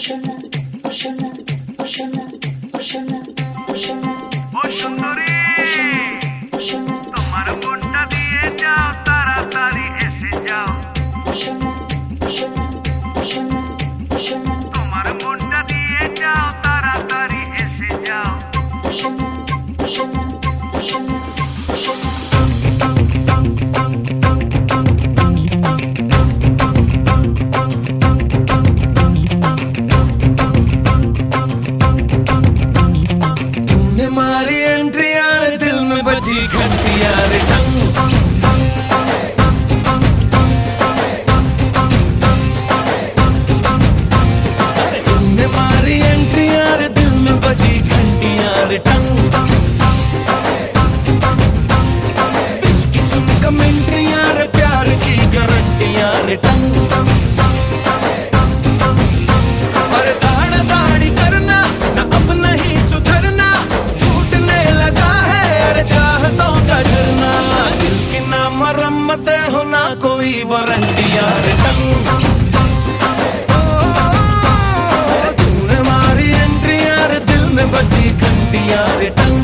সুন্দরী তোমার মনটা দিয়ে যাও, তাড়াতাড়ি এসে যাও। তোমার মনটা দিয়ে যাও, তাড়াতাড়ি এসে যাও। मारी एंट्री यार दिल में बजी घंटी यार टंग। तुमने मारी एंट्री यार दिल में बजी घंटी यार टंग। दिल की सुन कमेंट्री यार प्यार की गारंटी यार टंग। पर दाढ़ा दाढ़ी करना ना अब नहीं सुधरना, मरम्मत हो ना कोई वारंटी यार टंग। तूने मारी एंट्री यार दिल में बजी घंटी यार टंग।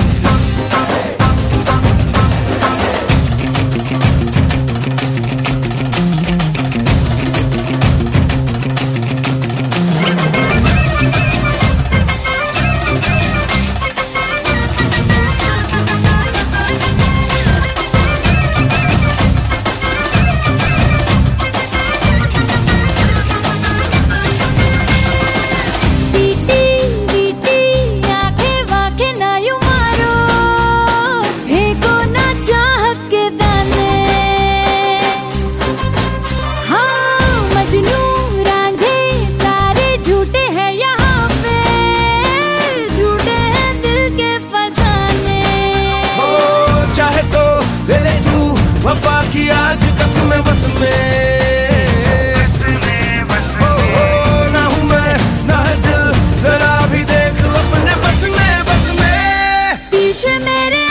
वफा की आज कसम बस में, ना हूँ मैं ना है दिल, जरा भी देख अपने बस में बस में। पीछे मेरे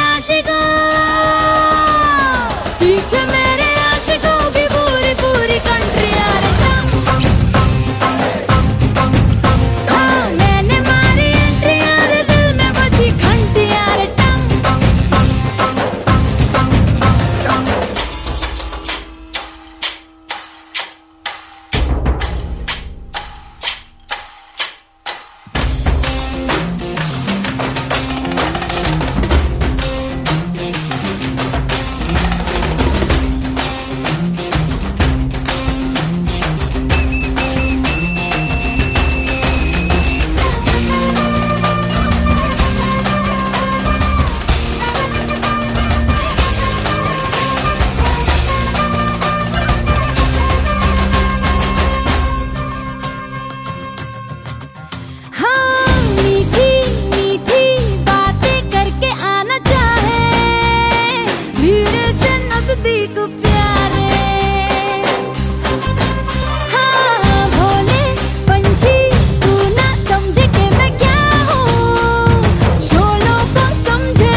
आशिकों की पूरी पूरी कंट्री यार टंग। हाँ मैंने मारी एंट्री यार दिल में बजी घंटी यार टंग।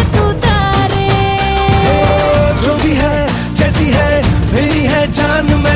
जान में